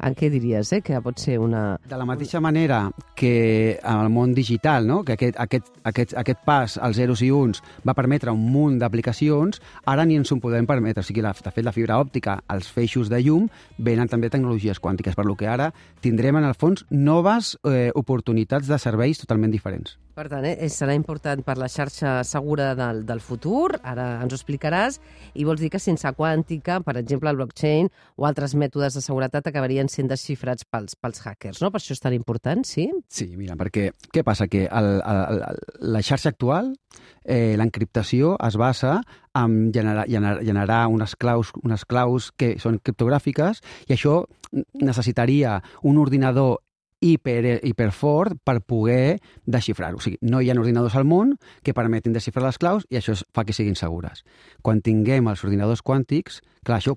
En què diries, que pot ser una... De la mateixa manera que en el món digital, no? Que aquest pas als zeros i uns va permetre un munt d'aplicacions, ara ni ens ho podem permetre. O sigui, de fet, la fibra òptica, els feixos de llum, venen també tecnologies quàntiques, per lo que ara tindrem, en el fons, noves oportunitats de serveis totalment diferents. Per tant, serà important per la xarxa segura del futur, ara ens ho explicaràs, i vols dir que sense quàntica, per exemple, el blockchain o altres mètodes de seguretat acabarien sent desxifrats pels hackers, no? Per això és tan important, sí? Sí, mira, perquè què passa? Que la xarxa actual, l'encriptació es basa en generar unes claus que són criptogràfiques, i això necessitaria un ordinador hiperfort per poder desxifrar-ho. O sigui, no hi ha ordinadors al món que permetin desxifrar les claus i això fa que siguin segures. Quan tinguem els ordinadors quàntics, clar, això,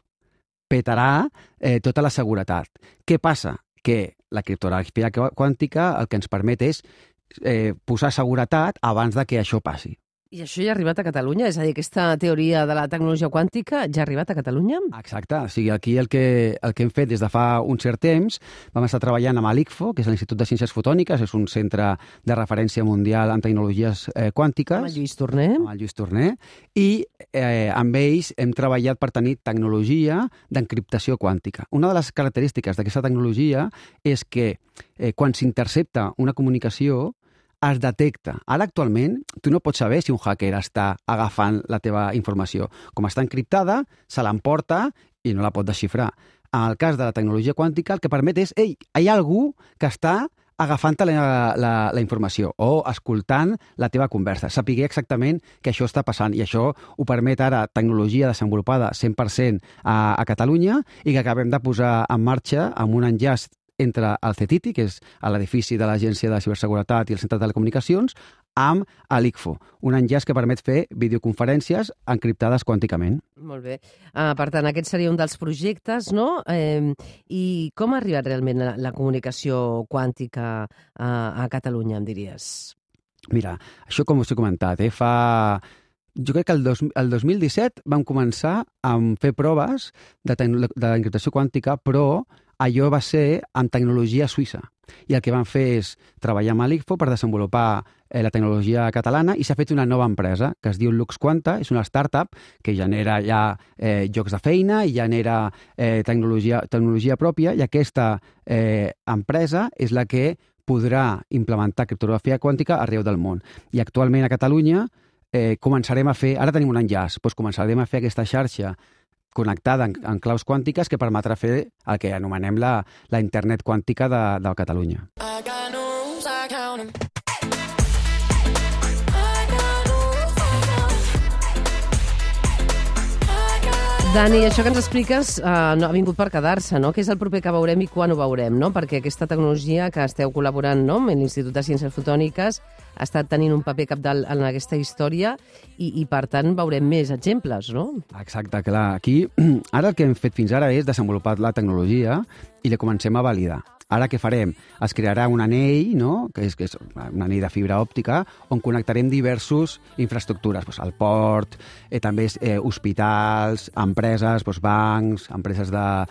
petarà tota la seguretat. Què passa? Que la criptografia quàntica el que ens permet és posar seguretat abans de que això passi. I això ja ha arribat a Catalunya? És a dir, aquesta teoria de la tecnologia quàntica ja ha arribat a Catalunya? Exacte. O sigui, aquí el que hem fet des de fa un cert temps, vam estar treballant amb l'ICFO, que és l'Institut de Ciències Fotòniques, és un centre de referència mundial en tecnologies quàntiques. Amb el Lluís Torner. Amb el Lluís Torner. I amb ells hem treballat per tenir tecnologia d'encriptació quàntica. Una de les característiques d'aquesta tecnologia és que quan s'intercepta una comunicació, es detecta. Ara, actualment, tu no pots saber si un hacker està agafant la teva informació. Com està encriptada, se l'emporta i no la pot desxifrar. En el cas de la tecnologia quàntica, el que permet és, hi ha algú que està agafant la informació o escoltant la teva conversa, saber exactament que això està passant, i això ho permet ara tecnologia desenvolupada 100% a Catalunya i que acabem de posar en marxa amb un enllaç entre el CETITI, que és l'edifici de l'Agència de Ciberseguretat i el Centre de Telecomunicacions, amb l'ICFO, un enllaç que permet fer videoconferències encriptades quànticament. Molt bé. Per tant, aquest seria un dels projectes, no? I com ha arribat realment la comunicació quàntica a Catalunya, em diries? Mira, això com us he comentat, jo crec que el 2017 vam començar a fer proves d'encriptació quàntica, però allò va ser amb tecnologia suïssa. I el que van fer és treballar amb l'ICFO per desenvolupar la tecnologia catalana, i s'ha fet una nova empresa que es diu LuxQuanta, és una startup que genera ja llocs de feina i genera tecnologia pròpia, i aquesta empresa és la que podrà implementar criptografia quàntica arreu del món. I actualment a Catalunya començarem a fer, ara tenim un enllaç, doncs començarem a fer aquesta xarxa connectada en claus quàntiques que permetrà fer el que anomenem la internet quàntica de Catalunya. Dani, això que ens expliques no ha vingut per quedar-se, no? Què és el proper que veurem i quan ho veurem, no? Perquè aquesta tecnologia que esteu col·laborant, no?, amb l'Institut de Ciències Fotòniques ha estat tenint un paper cabdal en aquesta història i per tant, veurem més exemples, no? Exacte, clar. Aquí, ara el que hem fet fins ara és desenvolupar la tecnologia i la comencem a validar. Ara què farem? Es crearà un anell, no?, que és un anell de fibra òptica, on connectarem diverses infraestructures, el port, també hospitals, empreses, bancs, empreses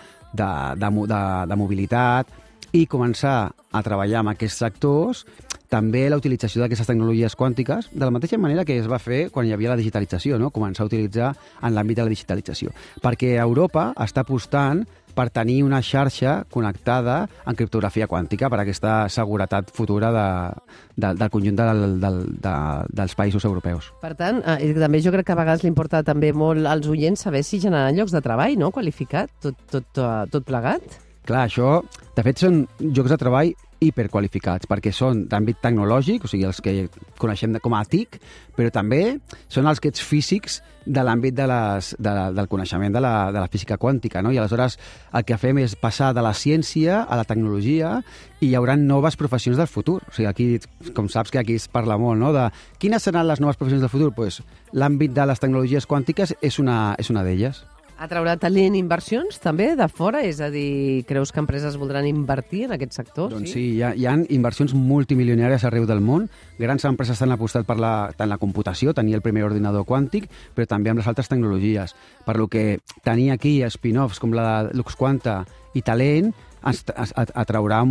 de mobilitat, i començar a treballar amb aquests sectors també la utilització d'aquestes tecnologies quàntiques, de la mateixa manera que es va fer quan hi havia la digitalització, no?, començar a utilitzar en l'àmbit de la digitalització. Perquè Europa està apostant per tenir una xarxa connectada en criptografia quàntica per aquesta seguretat futura del conjunt dels països europeus. Per tant, també jo crec que a vegades li importa també molt als oients saber si generen llocs de treball, no?, qualificat, tot plegat. Clar, això, de fet, són llocs de treball hiperqualificats, perquè són d'àmbit tecnològic, o sigui, els que coneixem com a TIC, però també són els que ets físics de l'àmbit del coneixement de la física quàntica, no? I aleshores el que fem és passar de la ciència a la tecnologia i hi haurà noves professions del futur. O sigui, aquí, com saps que aquí es parla molt, no?, de quines seran les noves professions del futur? Pues, l'àmbit de les tecnologies quàntiques és una d'elles. Atraurà talent i inversions també de fora? És a dir, creus que empreses voldran invertir en aquest sector? Doncs sí, hi ha inversions multimilionàries arreu del món. Grans empreses han apostat per tant la computació, tenir el primer ordinador quàntic, però també amb les altres tecnologies. Per lo que tenir aquí spin-offs com la de LuxQuanta i talent atraurà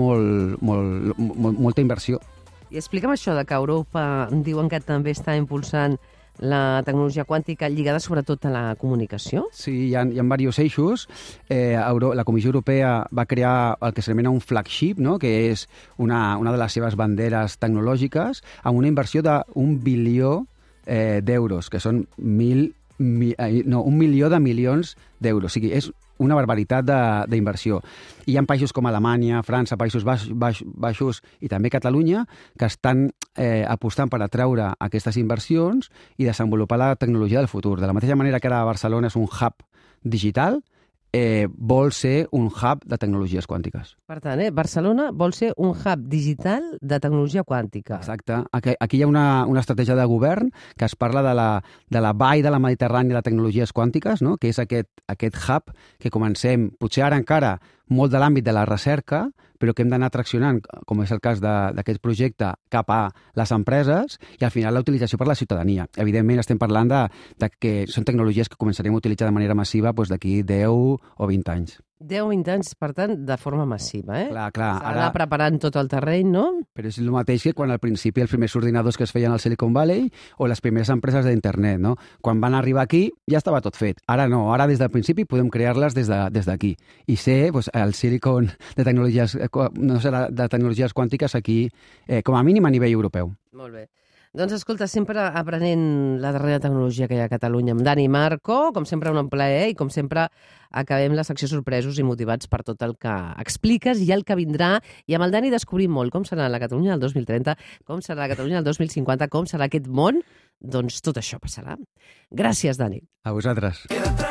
molta inversió. I explica'm això de que Europa diuen que també està impulsant la tecnologia quàntica lligada sobretot a la comunicació? Sí, hi ha diversos eixos. La Comissió Europea va crear el que s'anomena un flagship, no? Que és una de les seves banderes tecnològiques, amb una inversió d'1 bilió d'euros, que són 1 milió de milions d'euros. O sigui, és una barbaritat d'inversió. I hi ha països com Alemanya, França, Països Baixos i també Catalunya que estan apostant per atraure aquestes inversions i desenvolupar la tecnologia del futur. De la mateixa manera que ara Barcelona és un hub digital, vol ser un hub de tecnologies quàntiques. Per tant, Barcelona vol ser un hub digital de tecnologia quàntica. Exacte. Aquí hi ha una estratègia de govern que es parla de la vall de la Mediterrània de tecnologies quàntiques, no? Que és aquest hub que comencem, potser ara encara, molt de l'àmbit de la recerca, però que hem d'anar traccionant, com és el cas d'aquest projecte, cap a les empreses i al final la utilització per la ciutadania. Evidentment estem parlant de que són tecnologies que començarem a utilitzar de manera massiva d'aquí 10 o 20 anys. 10 o 20 anys, per tant, de forma massiva, Clar. S'ha d'anar preparant tot el terreny, no? Però és el mateix que quan al principi els primers ordinadors que es feien al Silicon Valley o les primeres empreses d'internet, no? Quan van arribar aquí ja estava tot fet. Ara no, ara des del principi podem crear-les des d'aquí. I ser el Silicon de tecnologies, de tecnologies quàntiques aquí, com a mínim a nivell europeu. Molt bé. Doncs escolta, sempre aprenent la darrera tecnologia que hi ha a Catalunya amb Dani Marco, com sempre un plaer i com sempre acabem la secció sorpresos i motivats per tot el que expliques i el que vindrà. I amb el Dani descobrim molt com serà la Catalunya del 2030, com serà la Catalunya del 2050, com serà aquest món. Doncs tot això passarà. Gràcies, Dani. A vosaltres.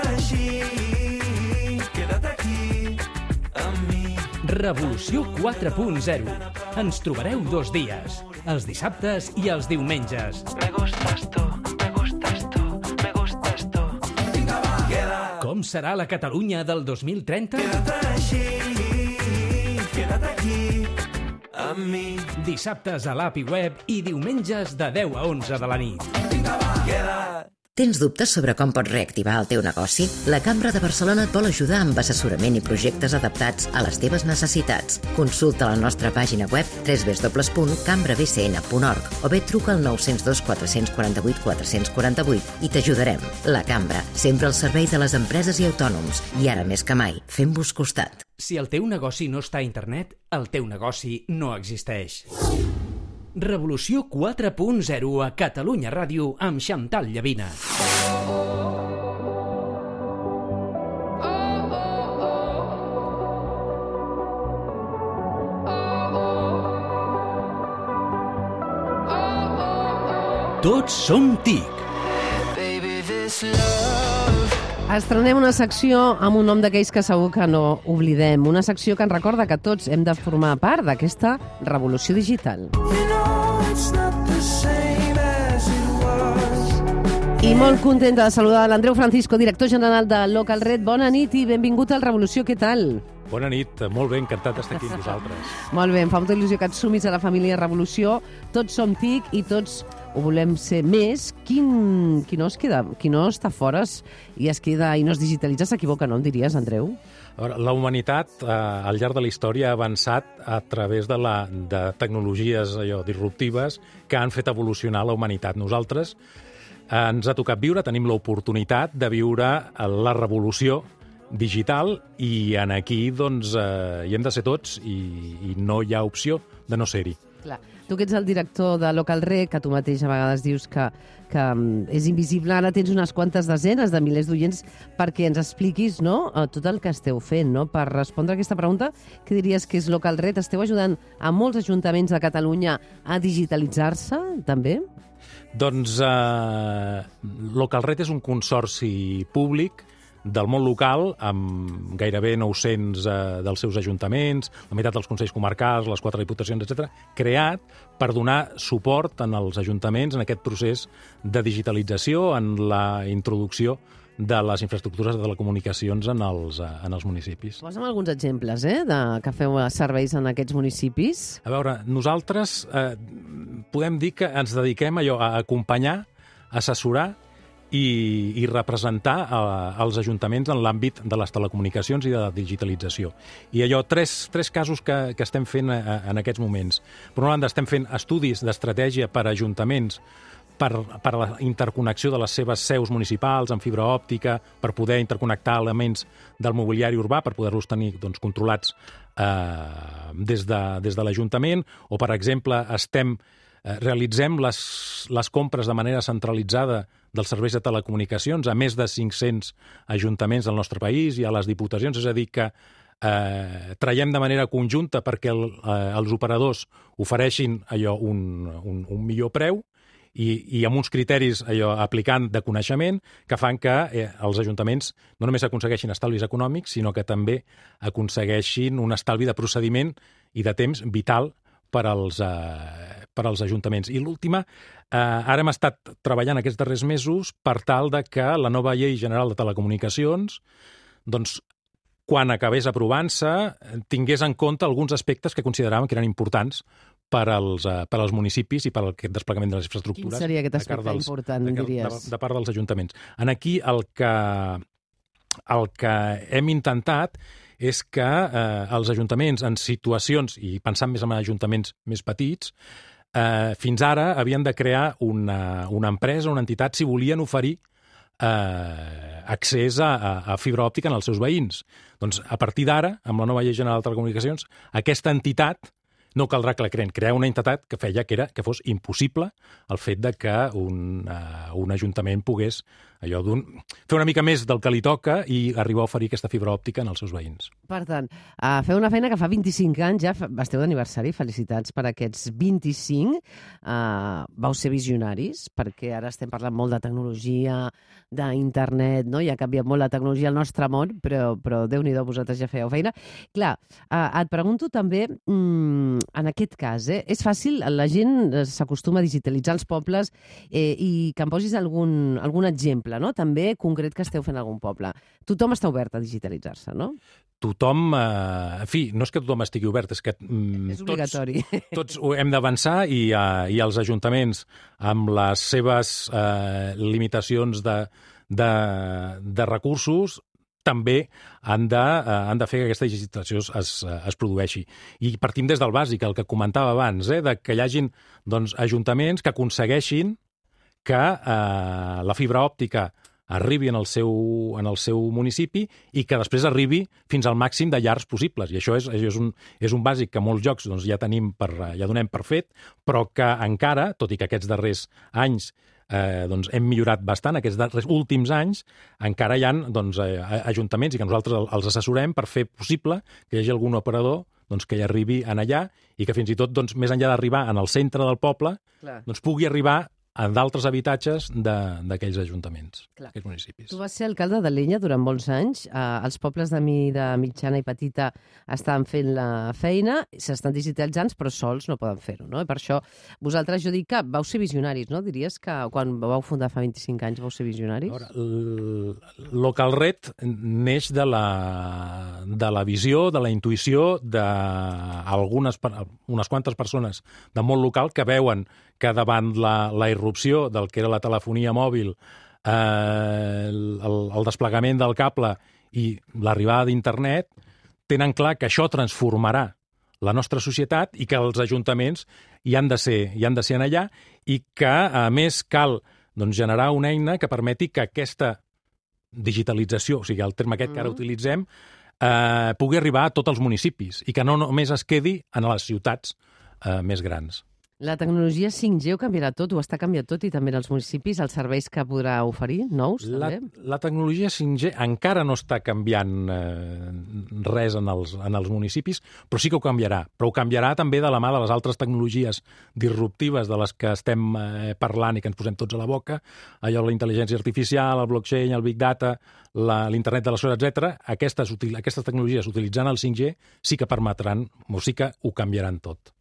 Revolució 4.0. Ens trobareu 2 dies, els dissabtes i els diumenges. Me gustas tú, me gustas tú, me gustas tú. Vinga, va. Com serà la Catalunya del 2030? Quédate aquí, amb mi. Dissabtes a l'API Web i diumenges de 10 a 11 de la nit. Vinga, va. Queda't. Tens dubtes sobre com pots reactivar el teu negoci? La Cambra de Barcelona et vol ajudar amb assessorament i projectes adaptats a les teves necessitats. Consulta la nostra pàgina web www.cambrabcn.org o bé truca al 902 448 448 i t'ajudarem. La Cambra, sempre al servei de les empreses i autònoms. I ara més que mai, fem-vos costat. Si el teu negoci no està a internet, el teu negoci no existeix. Revolució 4.0 a Catalunya Ràdio amb Xantal Llavina. Tots som TIC. Estrenem una secció amb un nom d'aquells que segur que no oblidem. Una secció que ens recorda que tots hem de formar part d'aquesta revolució digital. I molt contenta de saludar l'Andreu Francisco, director general de Local Red. Bona nit i benvingut al Revolució. Què tal? Bona nit, molt bé, encantat d'estar aquí amb vosaltres. Molt bé, em fa molta il·lusió que et sumis a la família Revolució. Tots som TIC i tots ho volem ser més. Qui no està fora i es queda i no es digitalitza s'equivoca, no em diries, Andreu? La humanitat al llarg de la història ha avançat a través de tecnologies disruptives que han fet evolucionar la humanitat. Nosaltres ens ha tocat viure, tenim l'oportunitat de viure la revolució digital i en aquí doncs, hi hem de ser tots i no hi ha opció de no ser-hi. Clar. Tu que ets el director de Local Red, que tu mateix a vegades dius que és invisible, ara tens unes quantes desenes de milers d'oients perquè ens expliquis, no?, tot el que esteu fent, no? Per respondre a aquesta pregunta, què diries que és Local Red? Esteu ajudant a molts ajuntaments de Catalunya a digitalitzar-se, també? Doncs Local Red és un consorci públic del món local, amb gairebé 900 dels seus ajuntaments, la meitat dels consells comarcals, les 4 diputacions, etc., creat per donar suport als ajuntaments en aquest procés de digitalització, en la introducció de les infraestructures de telecomunicacions en els municipis. Posa'm alguns exemples, que feu serveis en aquests municipis. A veure, nosaltres podem dir que ens dediquem a acompanyar, assessorar i representar els ajuntaments en l'àmbit de les telecomunicacions i de la digitalització. I tres casos que estem fent en aquests moments. Per una banda, estem fent estudis d'estratègia per a ajuntaments per la interconnexió de les seves seus municipals amb fibra òptica, per poder interconnectar elements del mobiliari urbà, per poder-los tenir controlats des de l'Ajuntament, o, per exemple, realitzem les compres de manera centralitzada dels serveis de telecomunicacions a més de 500 ajuntaments del nostre país i a les diputacions, és a dir, que traiem de manera conjunta perquè els operadors ofereixin un millor preu i amb uns criteris aplicant de coneixement que fan que els ajuntaments no només aconsegueixin estalvis econòmics, sinó que també aconsegueixin un estalvi de procediment i de temps vital per als ajuntaments. I l'última, ara hem estat treballant aquests darrers mesos per tal de que la nova Llei General de Telecomunicacions, doncs, quan acabés aprovant-se, tingués en compte alguns aspectes que consideràvem que eren importants per als municipis i per al desplegament de les infraestructures. Quin seria aquest aspecte important, diries? De part dels ajuntaments. Aquí el que hem intentat és que els ajuntaments en situacions, i pensant més en ajuntaments més petits, fins ara havien de crear una empresa, una entitat, si volien oferir accés a fibra òptica en els seus veïns. Doncs a partir d'ara, amb la nova Llei General de Telecomunicacions, aquesta entitat no caldrà que la creen. Crear una entitat que feia que fos impossible el fet de que un ajuntament pogués fer una mica més del que li toca i arribar a oferir aquesta fibra òptica en els seus veïns. Per tant, feu una feina que fa 25 anys, ja esteu d'aniversari, felicitats per aquests 25. Vau ser visionaris, perquè ara estem parlant molt de tecnologia, d'internet, no? Ja ha canviat molt la tecnologia al nostre món, però Déu-n'hi-do, vosaltres ja fèieu feina. Clar, et pregunto també, en aquest cas, és fàcil, la gent s'acostuma a digitalitzar els pobles i que em posis algun exemple, no? També concret que esteu fent a algun poble. Tothom està obert a digitalitzar-se, no? Tothom, en fi, no és que tothom estigui obert, és que és obligatori. Tots hem d'avançar i els ajuntaments, amb les seves limitacions de recursos, també han de fer que aquesta digitalització es produeixi. I partim des del bàsic, el que comentava abans, de que hi hagin ajuntaments que aconsegueixin que la fibra òptica arribi en el seu municipi i que després arribi fins al màxim de llars possibles. I això és un bàsic que molts llocs ja donem per fet, però que encara, tot i que aquests darrers anys hem millorat bastant, aquests darrers últims anys, encara hi ha ajuntaments i que nosaltres els assessorem per fer possible que hi hagi algun operador que hi arribi en allà i que fins i tot, més enllà d'arribar en el centre del poble, pugui arribar a d'altres habitatges d'aquells ajuntaments, d'aquells municipis. Tu vas ser alcalde d'Alella durant molts anys. Els pobles de mida mitjana i petita estan fent la feina, s'estan digitalitzant, però sols no poden fer-ho, no? I per això vosaltres, jo dic que vau ser visionaris, no? Diries que quan vau fundar fa 25 anys vau ser visionaris? Localret neix de la visió, de la intuïció d'unes quantes persones de món local que veuen que davant la irrupció del que era la telefonia mòbil, el desplegament del cable i l'arribada d'internet, tenen clar que això transformarà la nostra societat i que els ajuntaments hi han de ser en allà i que, a més, cal generar una eina que permeti que aquesta digitalització, o sigui, el terme aquest que ara utilitzem, pugui arribar a tots els municipis i que no només es quedi en les ciutats més grans. La tecnologia 5G ho canviarà tot, ho està canviant tot, i també en els municipis, els serveis que podrà oferir, nous, també? La tecnologia 5G encara no està canviant res en els municipis, però sí que ho canviarà. Però ho canviarà també de la mà de les altres tecnologies disruptives de les que estem parlant i que ens posem tots a la boca, allò la intel·ligència artificial, el blockchain, el big data, l'internet de les coses, etc. Aquestes tecnologies, utilitzant el 5G, sí que permetran, o sí que ho canviaran tot.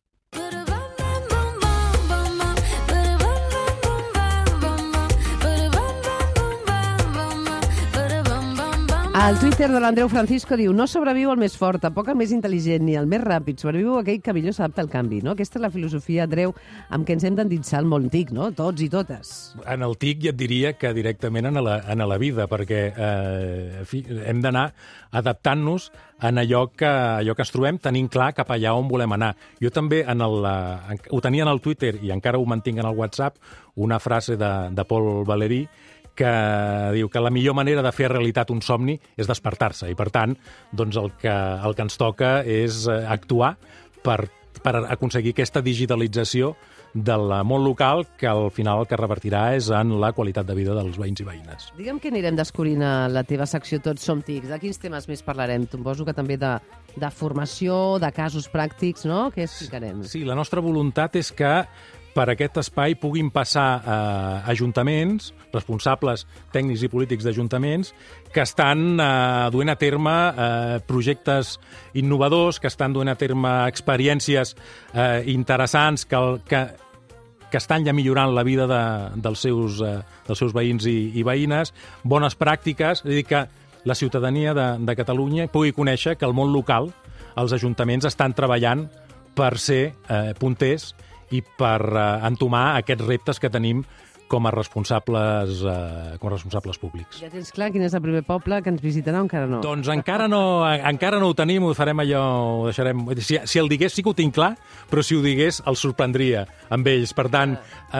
El Twitter de l'Andreu Francisco diu: no sobreviu el més fort, tampoc el més intel·ligent ni el més ràpid, sobreviu aquell que millor s'adapta al canvi, no? Aquesta és la filosofia, Andreu, amb què ens hem d'endinsar el món TIC, no? Tots i totes. En el TIC ja et diria que directament en la vida, perquè hem d'anar adaptant-nos en allò que ens trobem, tenint clar cap allà on volem anar. Jo també ho tenia en el Twitter i encara ho mantinc en el WhatsApp, una frase de Paul Valéry, que diu que la millor manera de fer realitat un somni és despertar-se i, per tant, doncs el que ens toca és actuar per aconseguir aquesta digitalització del món local, que al final el que revertirà és en la qualitat de vida dels veïns i veïnes. Digue'm què anirem descobrint a la teva secció Tots som TICs. De quins temes més parlarem? Suposo que també de formació, de casos pràctics, no? Què explicarem? Sí, la nostra voluntat és que per aquest espai puguin passar ajuntaments, responsables tècnics i polítics d'ajuntaments, que estan duent a terme projectes innovadors, que estan duent a terme experiències interessants, que estan ja millorant la vida dels seus veïns i veïnes, bones pràctiques, és a dir, que la ciutadania de Catalunya pugui conèixer que el món local, els ajuntaments estan treballant per ser punters i per entomar aquests reptes que tenim com a responsables públics. Ja tens clar quin és el primer poble que ens visitarà o encara no? Doncs encara no ho tenim, ho farem allò, ho deixarem... Si el digués sí que ho tinc clar, però si ho digués el sorprendria amb ells. Per tant,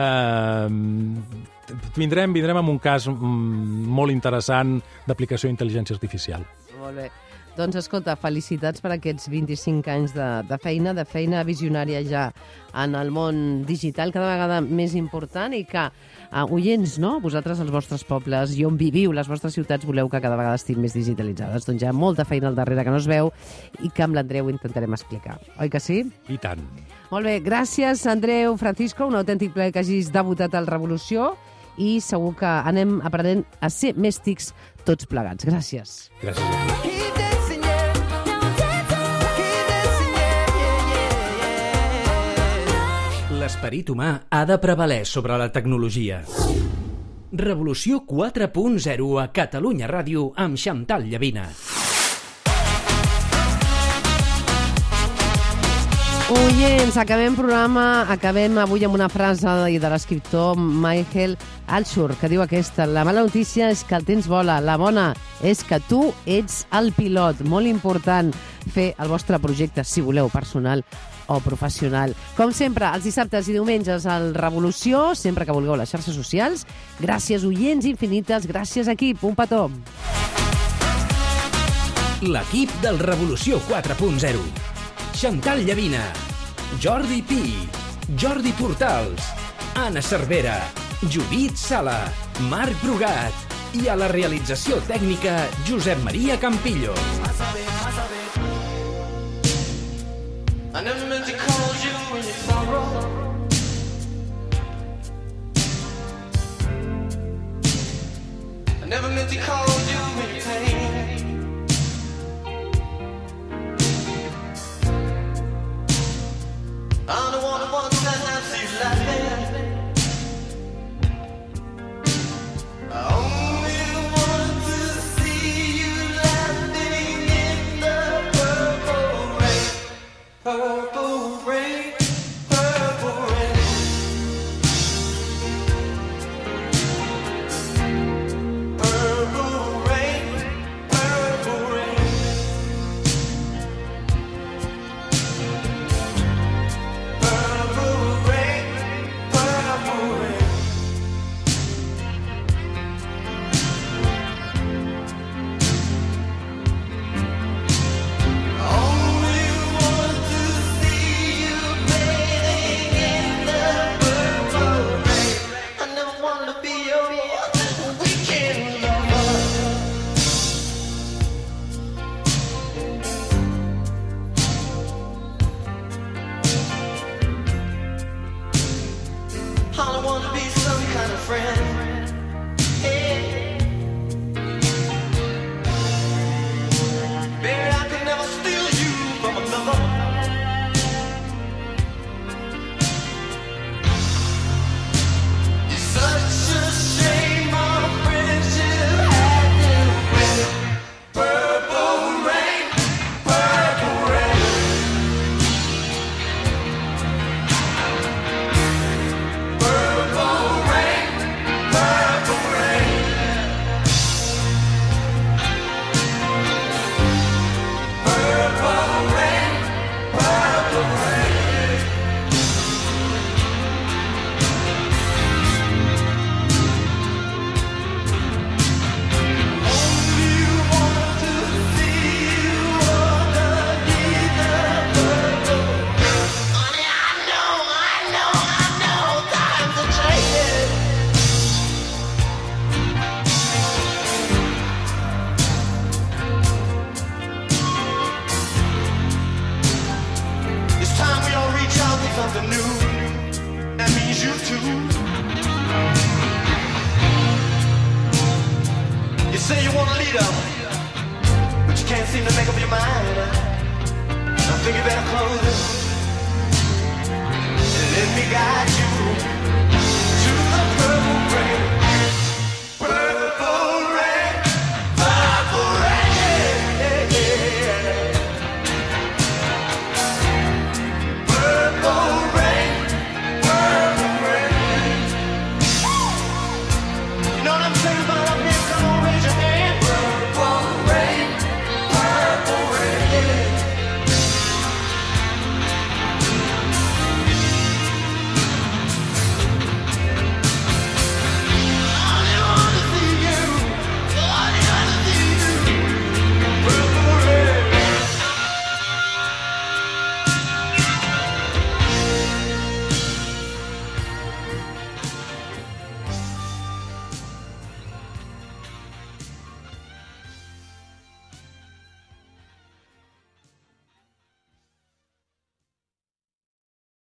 vindrem amb un cas molt interessant d'aplicació d'intel·ligència artificial. Molt bé. Doncs, escolta, felicitats per aquests 25 anys de feina visionària ja en el món digital, cada vegada més important, i que, oients, no? Vosaltres, els vostres pobles i on viviu, les vostres ciutats, voleu que cada vegada estiguin més digitalitzades. Doncs hi ha molta feina al darrere que no es veu i que amb l'Andreu intentarem explicar. Oi que sí? I tant. Molt bé, gràcies, Andreu Francisco, un autèntic plaer que hagis debutat al Revolució, i segur que anem aprenent a ser més TICs tots plegats. Gràcies. Gràcies a tu. L'esperit humà ha de prevaler sobre la tecnologia. Revolució 4.0 a Catalunya Ràdio amb Xantal Llavina. Oients, acabem programa, acabem avui amb una frase de l'escriptor Michael Alschuer, que diu aquesta: la mala notícia és que el temps vola, la bona és que tu ets el pilot. Molt important fer el vostre projecte, si voleu, personal o professional. Com sempre, els dissabtes i diumenges al Revolució, sempre que vulgueu, les xarxes socials. Gràcies, oients infinites, gràcies, equip, un petó. L'equip del Revolució 4.0. Xantal Llavina, Jordi Pi, Jordi Portals, Anna Cervera, Judit Sala, Marc Brugat i a la realització tècnica Josep Maria Campillo. I never meant to call you when you sorrow. I never meant to call you when you pain. I'm the one who wants to have you laughing. I only want to see you laughing in the purple rain. Purple rain, purple rain. Purple lose you too. You say you want a leader, but you can't seem to make up your mind.